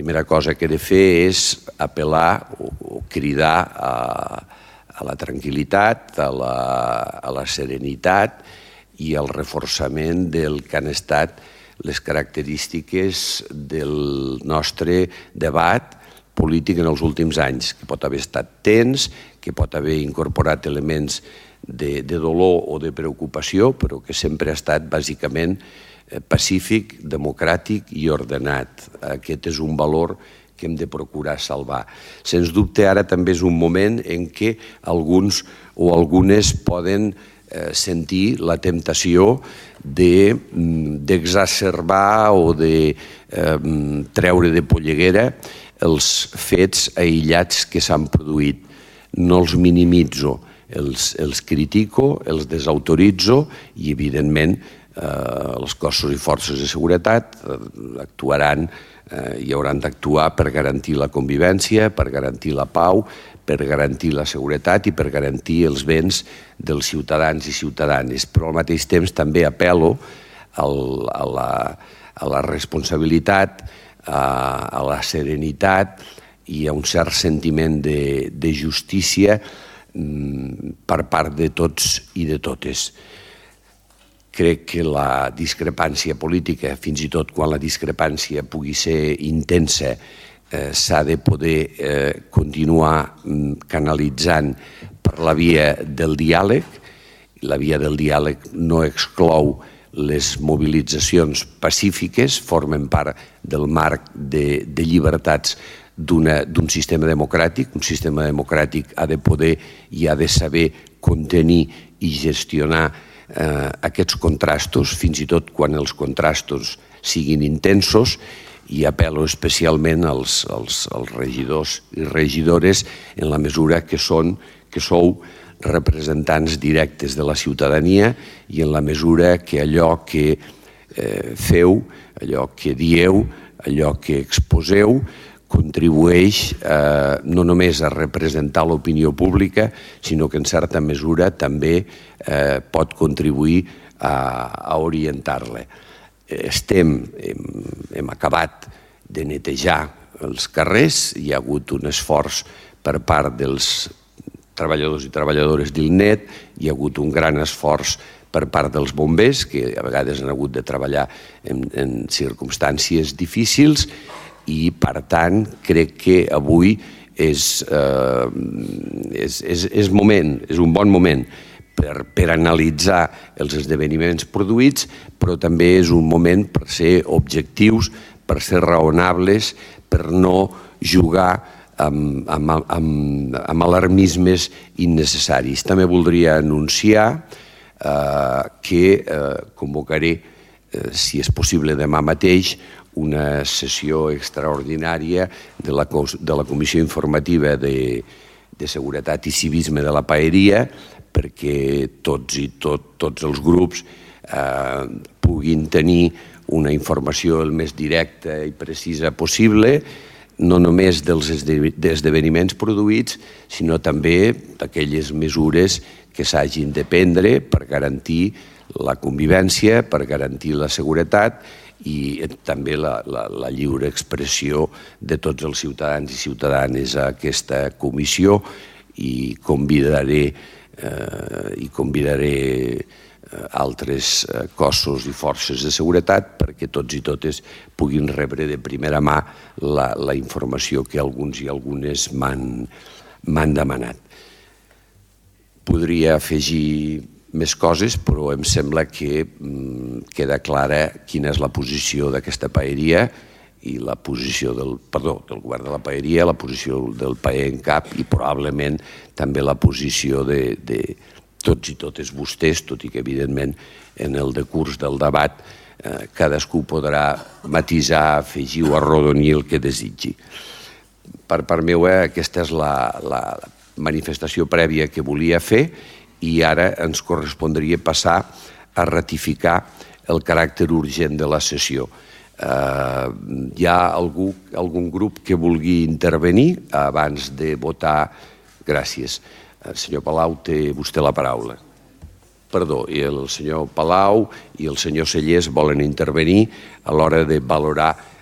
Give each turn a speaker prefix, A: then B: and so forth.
A: primera cosa que he de fer és apel·lar o cridar a la tranquil·litat, a la serenitat i al reforçament del que han estat les característiques del nostre debat polític en els últims anys, que pot haver estat tens, que pot haver incorporat elements de dolor o de preocupació, però que sempre ha estat bàsicament pacífic, democràtic i ordenat. Aquest és un valor que hem de procurar salvar. Sens dubte, ara també és un moment en què alguns o algunes poden sentir la temptació d'exacerbar o de treure de polleguera els fets aïllats que s'han produït. No els minimitzo, els critico, els desautoritzo i, evidentment, els cossos i forces de seguretat actuaran i hauran d'actuar per garantir la convivència, per garantir la pau, per garantir la seguretat i per garantir els béns dels ciutadans i ciutadanes. Però al mateix temps també apel·lo a la responsabilitat, a la serenitat i a un cert sentiment de justícia per part de tots i de totes. Crec que la discrepància política, fins i tot quan la discrepància pugui ser intensa, s'ha de poder continuar canalitzant per la via del diàleg. La via del diàleg no exclou les mobilitzacions pacífiques, formen part del marc de llibertats d'un sistema democràtic. Un sistema democràtic ha de poder i ha de saber contenir i gestionar aquests contrastos, fins i tot quan els contrastos siguin intensos, i apel·lo especialment als regidors i regidores en la mesura que sou representants directes de la ciutadania i en la mesura que allò que feu, allò que dieu, allò que exposeu, contribueix no només a representar l'opinió pública, sinó que en certa mesura també pot contribuir a orientar-la. Hem acabat de netejar els carrers, hi ha hagut un esforç per part dels treballadors i treballadores d'ILNET, hi ha hagut un gran esforç per part dels bombers, que a vegades han hagut de treballar en circumstàncies difícils, i, per tant, crec que avui és un bon moment per analitzar els esdeveniments produïts, però també és un moment per ser objectius, per ser raonables, per no jugar amb alarmismes innecessaris. També voldria anunciar que convocaré, si és possible demà mateix, una sessió extraordinària de la Comissió Informativa de Seguretat i Civisme de la Paeria perquè tots els grups puguin tenir una informació el més directa i precisa possible, no només dels esdeveniments produïts, sinó també d'aquelles mesures que s'hagin de prendre per garantir la convivència, per garantir la seguretat i també la lliure expressió de tots els ciutadans i ciutadanes a aquesta comissió, i convidaré altres cossos i forces de seguretat perquè tots i totes puguin rebre de primera mà la informació que alguns i algunes m'han demanat. Podria afegir més coses, però em sembla que queda clara quina és la posició d'aquesta paeria i la posició del govern de la paeria, la posició del paer en cap i probablement també la posició de tots i totes vostès, tot i que evidentment en el decurs del debat cadascú podrà matisar, afegir o arrodonir el que desitgi. Per part meva aquesta és la manifestació prèvia que volia fer i ara ens correspondria passar a ratificar el caràcter urgent de la sessió. Hi ha algun grup que vulgui intervenir abans de votar? Gràcies. Senyor Palau, té vostè la paraula. Perdó, i el senyor Palau i el senyor Cellers volen intervenir a l'hora de valorar